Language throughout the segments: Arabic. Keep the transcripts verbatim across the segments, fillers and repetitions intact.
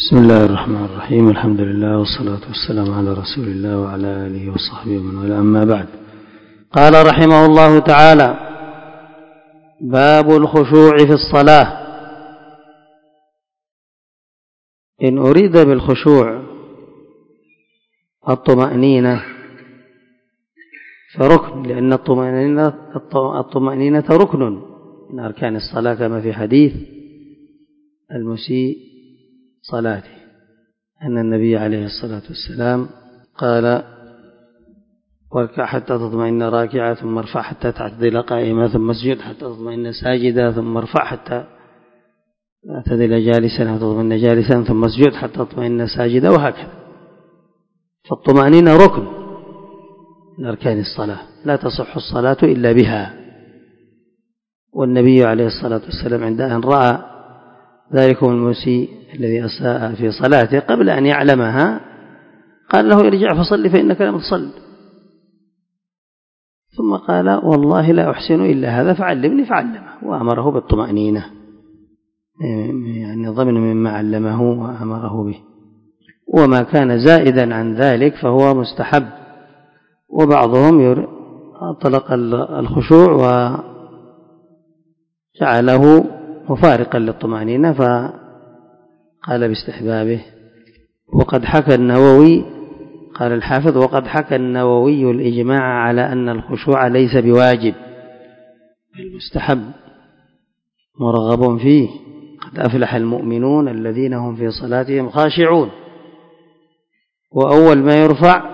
بسم الله الرحمن الرحيم. الحمد لله والصلاة والسلام على رسول الله وعلى آله وصحبه ومن والاه، أما بعد. قال رحمه الله تعالى: باب الخشوع في الصلاة. إن أريد بالخشوع الطمأنينة فركن، لأن الطمأنينة, الطمأنينة ركن من أركان الصلاة، كما في حديث المسيء صلاته أن النبي عليه الصلاة والسلام قال: واركع حتى تطمئن راكعا، ثم ارفع حتى تعتدل قائما، ثم اسجد حتى تطمئن ساجدا، ثم ارفع حتى تعتدل جالسا حتى تطمئن جالسا، ثم اسجد حتى تطمئن ساجدا، وهكذا. فالطمأنينة ركن من أركان الصلاة، لا تصح الصلاة إلا بها. والنبي عليه الصلاة والسلام عند أن رأى ذلكم المسيء الذي أساء في صلاته قبل أن يعلمها قال له: ارجع فصل فإنك لم تصل. ثم قال: والله لا أحسن إلا هذا فعلمني، فعلمه، وأمره بالطمأنينة، يعني ضمن مما علمه وأمره به. وما كان زائدا عن ذلك فهو مستحب. وبعضهم أطلق الخشوع وجعله مفارقا للطمأنينة فقال باستحبابه. وقد حكى النووي، قال الحافظ: وقد حكى النووي الإجماع على أن الخشوع ليس بواجب، المستحب مرغب فيه. قد أفلح المؤمنون الذين هم في صلاتهم خاشعون. وأول ما يرفع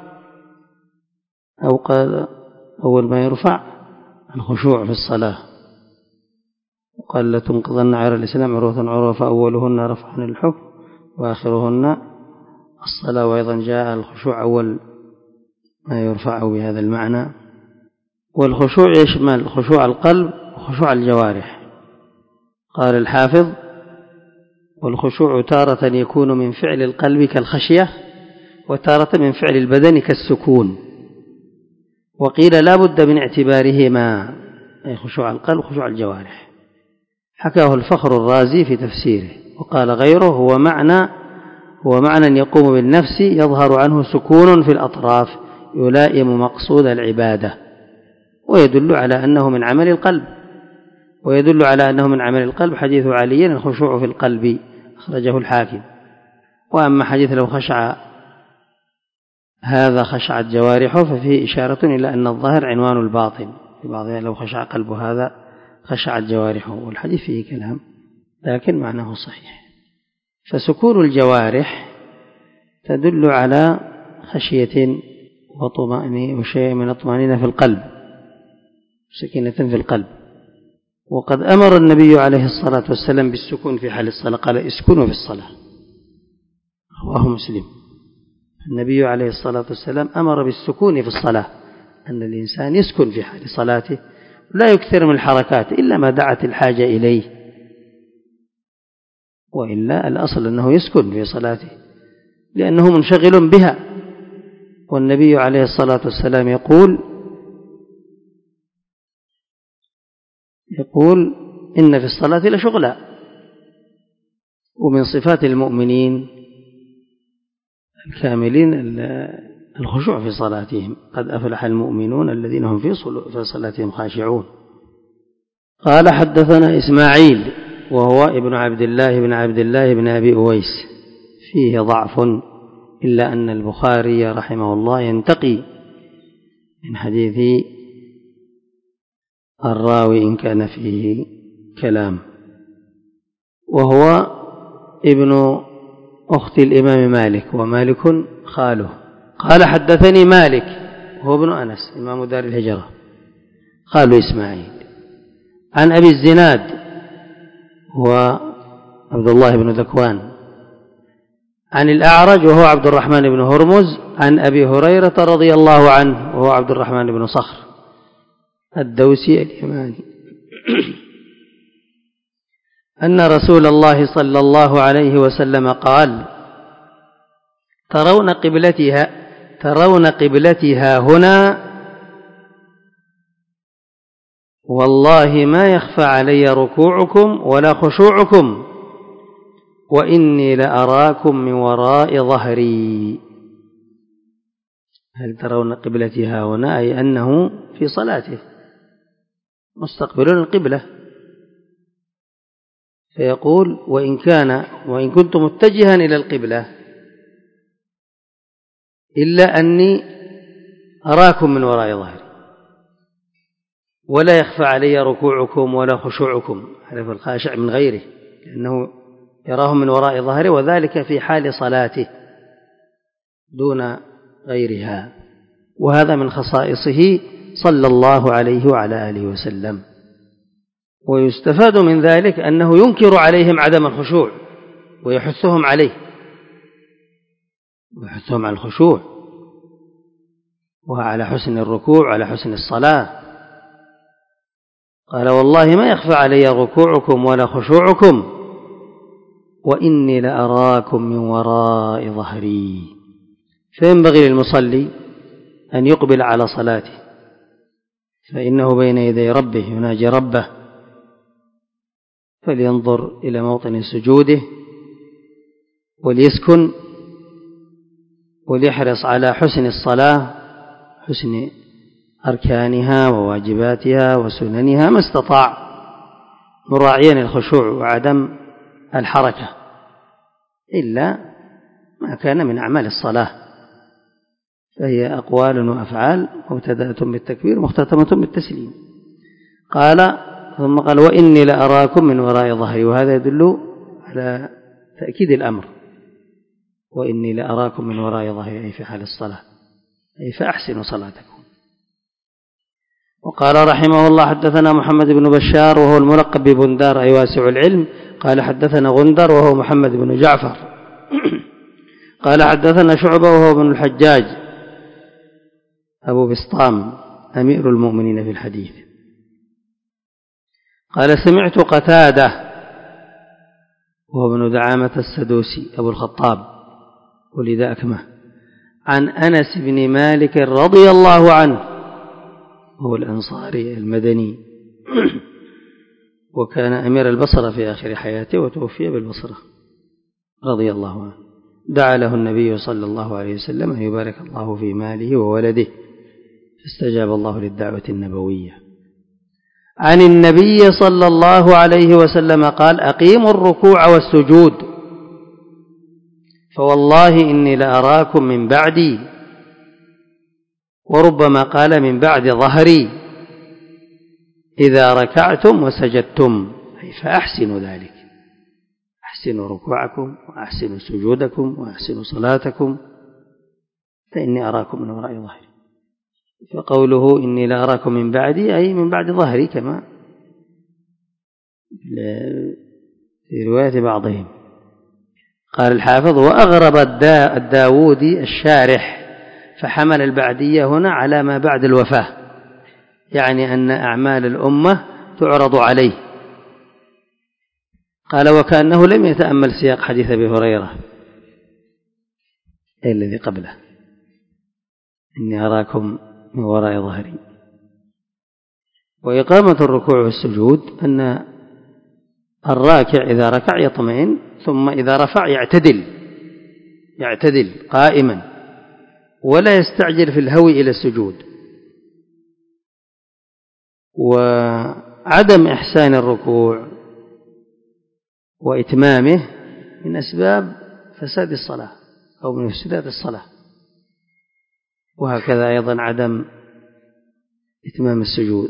أو قال أول ما يرفع الخشوع في الصلاة. وقال: لتنقضن عرى الإسلام عروة عروة، فأولهن رفع الحكم وآخرهن الصلاة. وأيضا جاء الخشوع أول ما يرفع بهذا المعنى. والخشوع يشمل خشوع القلب وخشوع الجوارح. قال الحافظ: والخشوع تارة يكون من فعل القلب كالخشية، وتارة من فعل البدن كالسكون. وقيل لا بد من اعتبارهما، أي خشوع القلب وخشوع الجوارح. حكاه الفخر الرازي في تفسيره. وقال غيره: هو معنى هو معنى يقوم بالنفس يظهر عنه سكون في الأطراف يلائم مقصود العبادة، ويدل على أنه من عمل القلب ويدل على أنه من عمل القلب حديث علي: الخشوع في القلب، أخرجه الحاكم. وأما حديث لو خشع هذا خشعت جوارحه ففيه إشارة إلى أن الظاهر عنوان الباطن، في بعضها لو خشع قلب هذا خشعت جوارحه، والحديث فيه كلام لكن معناه صحيح. فسكون الجوارح تدل على خشية وطمأنينة وشيء من الطمأنينة في القلب، سكينة في القلب. وقد أمر النبي عليه الصلاة والسلام بالسكون في حال الصلاة، قال: اسكنوا في الصلاة، رواه مسلم. النبي عليه الصلاة والسلام أمر بالسكون في الصلاة، أن الإنسان يسكن في حال صلاته، لا يكثر من الحركات إلا ما دعت الحاجة إليه، وإلا الأصل أنه يسكن في صلاته لأنه منشغل بها. والنبي عليه الصلاة والسلام يقول يقول إن في الصلاة لشغلا. ومن صفات المؤمنين الكاملين الخشوع في صلاتهم. قد أفلح المؤمنون الذين هم في صلاتهم خاشعون. قال: حدثنا إسماعيل وهو ابن عبد الله بن عبد الله بن أبي أويس، فيه ضعف، إلا أن البخاري رحمه الله ينتقي من حديث الراوي إن كان فيه كلام. وهو ابن أخت الإمام مالك، ومالك خاله. قال: حدثني مالك وهو ابن أنس إمام دار الهجرة، قالوا إسماعيل، عن أبي الزناد هو عبد الله بن ذكوان، عن الأعرج وهو عبد الرحمن بن هرمز، عن أبي هريرة رضي الله عنه وهو عبد الرحمن بن صخر الدوسي اليماني، أن رسول الله صلى الله عليه وسلم قال: ترون قبلتها ترون قبلتها هنا، والله ما يخفى علي ركوعكم ولا خشوعكم، وإني لأراكم من وراء ظهري. هل ترون قبلتي ها هنا؟ أي أنه في صلاته مستقبل القبلة، فيقول وإن كان وإن كنت متجها إلى القبلة إلا أني أراكم من وراء ظهري، ولا يخفى علي ركوعكم ولا خشوعكم. عرف الخاشع من غيره لأنه يراهم من وراء ظهره، وذلك في حال صلاته دون غيرها، وهذا من خصائصه صلى الله عليه وعلى آله وسلم. ويستفاد من ذلك أنه ينكر عليهم عدم الخشوع ويحثهم عليه، ويحثهم على الخشوع وعلى حسن الركوع وعلى حسن الصلاة. قال والله ما يخفى علي ركوعكم ولا خشوعكم وإني لأراكم من وراء ظهري. فينبغي للمصلي أن يقبل على صلاته، فإنه بين يدي ربه يناجي ربه، فلينظر إلى موطن سجوده وليسكن وليحرص على حسن الصلاة، حسن أركانها وواجباتها وسننها ما استطاع، مراعيا الخشوع وعدم الحركة إلا ما كان من أعمال الصلاة، فهي أقوال وأفعال مبتدأة بالتكبير مختتمة بالتسليم. قال ثم قال وإني لأراكم من وراء ظهري، وهذا يدل على تأكيد الأمر، وإني لأراكم من وراء ظهري أي في حال الصلاة، أي فأحسنوا صلاتكم. وقال رحمه الله حدثنا محمد بن بشار وهو الملقب ببندار أي واسع العلم، قال حدثنا غندر وهو محمد بن جعفر قال حدثنا شعبة وهو ابن الحجاج أبو بسطام أمير المؤمنين في الحديث. قال سمعت قتادة وهو ابن دعامة السدوسي أبو الخطاب ولد أكمه عن أنس بن مالك رضي الله عنه، هو الأنصاري المدني، وكان أمير البصرة في آخر حياته وتوفي بالبصرة رضي الله عنه. دعا له النبي صلى الله عليه وسلم أن يبارك الله في ماله وولده، فاستجاب الله للدعوة النبوية. عن النبي صلى الله عليه وسلم قال أقيموا الركوع والسجود فوالله إني لأراكم من بعدي، وربما قال من بعد ظهري إذا ركعتم وسجدتم، أي فأحسنوا ذلك، أحسنوا ركوعكم وأحسنوا سجودكم وأحسنوا صلاتكم فإني أراكم من وراء ظهري. فقوله إني لأراكم من بعدي أي من بعد ظهري كما في رواية بعضهم. قال الحافظ وأغرب الداودي الشارح فحمل البعدية هنا على ما بعد الوفاة، يعني أن أعمال الأمة تعرض عليه. قال وكأنه لم يتأمل سياق حديث أبي هريرة أي الذي قبله إني أراكم من وراء ظهري. وإقامة الركوع والسجود أن الراكع إذا ركع يطمئن، ثم إذا رفع يعتدل يعتدل قائما ولا يستعجل في الهوي إلى السجود. وعدم إحسان الركوع وإتمامه من أسباب فساد الصلاة أو من مفسدات الصلاة، وهكذا أيضا عدم إتمام السجود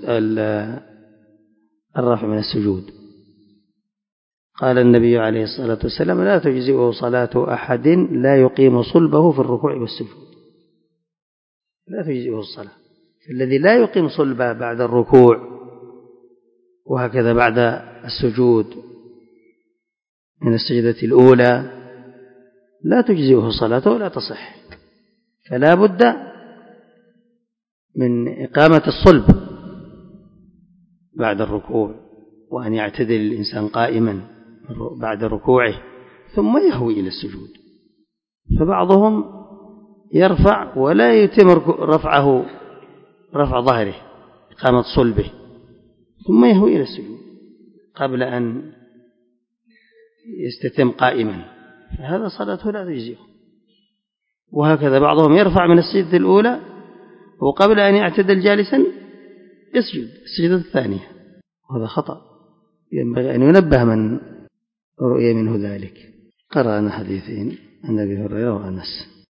الرفع من السجود. قال النبي عليه الصلاة والسلام لا تجزئه صلاة أحد لا يقيم صلبه في الركوع والسجود، لا تجزئه الصلاة. الذي لا يقيم صلبه بعد الركوع وهكذا بعد السجود من السجدة الأولى لا تجزئه صلاته ولا تصح، فلا بد من إقامة الصلب بعد الركوع، وأن يعتدل الإنسان قائما بعد ركوعه ثم يهوي إلى السجود. فبعضهم يرفع ولا يتم رفعه رفع ظهره إقامة صلبه ثم يهوي إلى السجود قبل أن يستتم قائما، فهذا صلاته لا تجزئه. وهكذا بعضهم يرفع من السجدة الأولى وقبل أن يعتدل جالسا يسجد السجدة الثانية، وهذا خطأ، ينبغي أن ينبه من رؤي منه ذلك. قرأنا حديثين عن أبي هريرة وأنس.